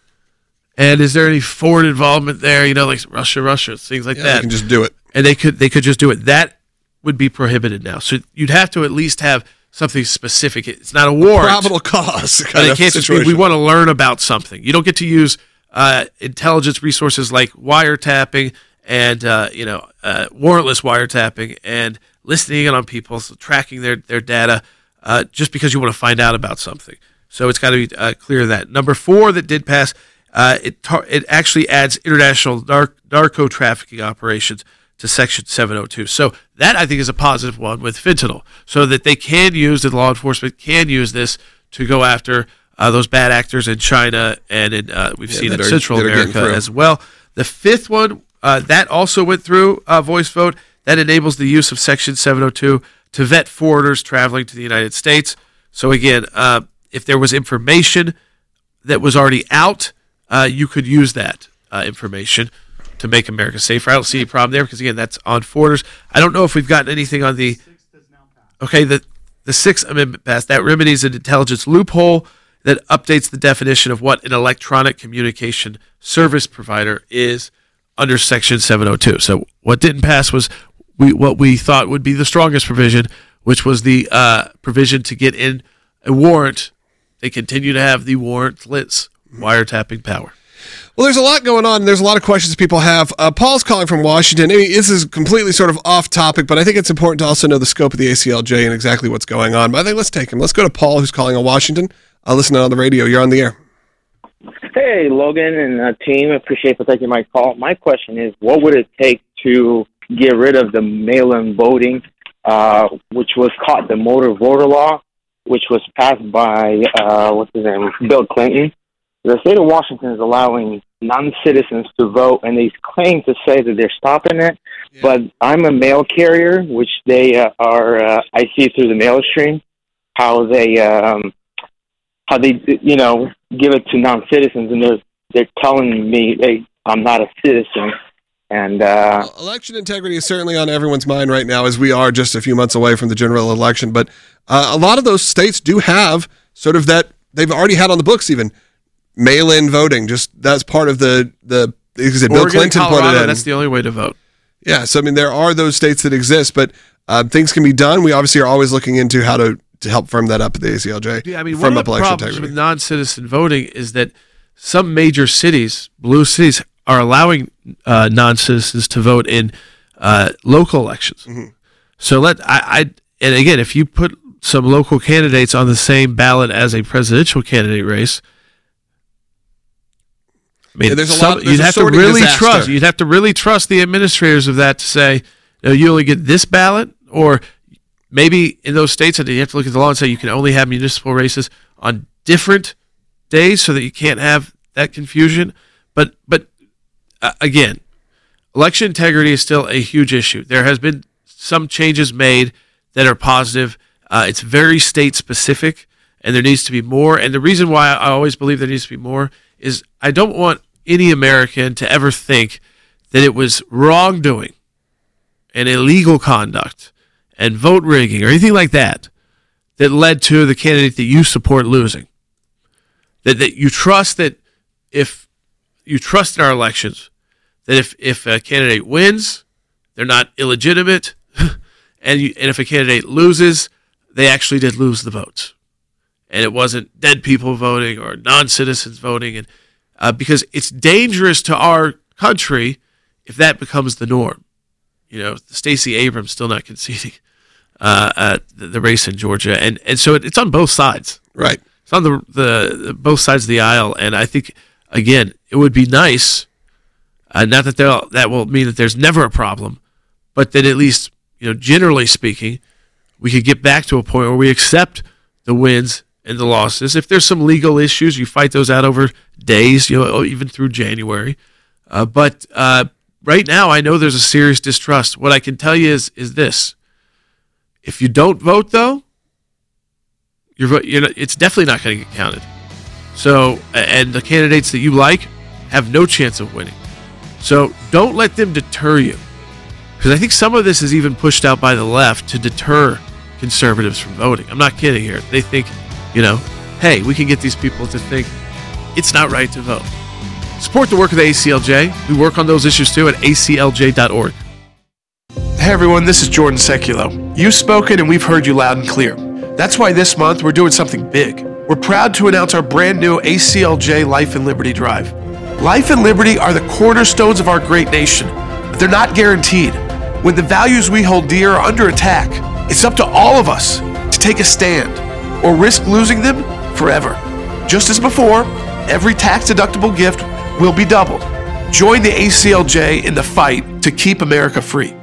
and is there any foreign involvement there? You know, like Russia, things like that. They can just do it, and they could just do it. That would be prohibited now. So you'd have to at least have something specific. It's not a warrant. Probable cause kind of situation. Just be, we want to learn about something. You don't get to use intelligence resources like wiretapping and warrantless wiretapping and listening in on people, so tracking their data just because you want to find out about something. So it's got to be clear that. Number 4 that did pass, it actually adds international narco trafficking operations to Section 702. So that, I think, is a positive one with fentanyl, so that they can use, the law enforcement can use this to go after those bad actors in China and we've seen in Central America as well. The 5th one, that also went through a voice vote. That enables the use of Section 702 to vet foreigners traveling to the United States. So again, if there was information that was already out, you could use that information to make America safer. I don't see any problem there because, again, that's on foreigners. I don't know if we've gotten anything on the... Okay, the Sixth Amendment passed. That remedies an intelligence loophole that updates the definition of what an electronic communication service provider is under Section 702. So what didn't pass was what we thought would be the strongest provision, which was the provision to get in a warrant. They continue to have the warrantless wiretapping power. Well, there's a lot going on, and there's a lot of questions people have. Paul's calling from Washington. I mean, this is completely sort of off topic, but I think it's important to also know the scope of the ACLJ and exactly what's going on. But I think let's take him. Let's go to Paul, who's calling in Washington. Listen on the radio. You're on the air. Hey, Logan and team. Appreciate for taking my call. My question is, what would it take to get rid of the mail-in voting, which was called the motor voter law, which was passed by, Bill Clinton? The state of Washington is allowing non-citizens to vote, and they claim to say that they're stopping it. Yeah. But I'm a mail carrier, which they I see through the mail stream, how they give it to non-citizens, and they're telling me, hey, I'm not a citizen. And election integrity is certainly on everyone's mind right now, as we are just a few months away from the general election. But a lot of those states do have sort of that they've already had on the books, even mail-in voting. Just that's part of the Bill Clinton Colorado, put it in. That's the only way to vote. Yeah, so I mean there are those states that exist, but things can be done. We obviously are always looking into how to help firm that up at the ACLJ. Yeah, I mean, one of the problems with non-citizen voting is that some major cities, blue cities, are allowing non-citizens to vote in local elections. Mm-hmm. So and again, if you put some local candidates on the same ballot as a presidential candidate race, I mean, you'd have to really trust the administrators of that to say, you only get this ballot, or maybe in those states, you have to look at the law and say you can only have municipal races on different days so that you can't have that confusion. But again, election integrity is still a huge issue. There has been some changes made that are positive. It's very state specific, and there needs to be more. And the reason why I always believe there needs to be more is I don't want any American to ever think that it was wrongdoing and illegal conduct and vote rigging or anything like that that led to the candidate that you support losing. That you trust that if you trust in our elections, that if a candidate wins, they're not illegitimate, and if a candidate loses, they actually did lose the votes. And it wasn't dead people voting or non-citizens voting, and because it's dangerous to our country if that becomes the norm. Stacey Abrams still not conceding the race in Georgia, and so it's on both sides. Right. It's on the both sides of the aisle, and I think again it would be nice, not that that will mean that there's never a problem, but that at least generally speaking, we could get back to a point where we accept the wins and the losses. If there's some legal issues, you fight those out over days, even through January. But right now, I know there's a serious distrust. What I can tell you is this: if you don't vote, though, it's definitely not going to get counted. So, and the candidates that you like have no chance of winning. So don't let them deter you, because I think some of this is even pushed out by the left to deter conservatives from voting. I'm not kidding here. They think, hey, we can get these people to think it's not right to vote. Support the work of the ACLJ. We work on those issues too at aclj.org. Hey everyone, this is Jordan Seculo. You've spoken and we've heard you loud and clear. That's why this month we're doing something big. We're proud to announce our brand new ACLJ Life and Liberty Drive. Life and liberty are the cornerstones of our great nation, but they're not guaranteed. When the values we hold dear are under attack, it's up to all of us to take a stand or risk losing them forever. Just as before, every tax-deductible gift will be doubled. Join the ACLJ in the fight to keep America free.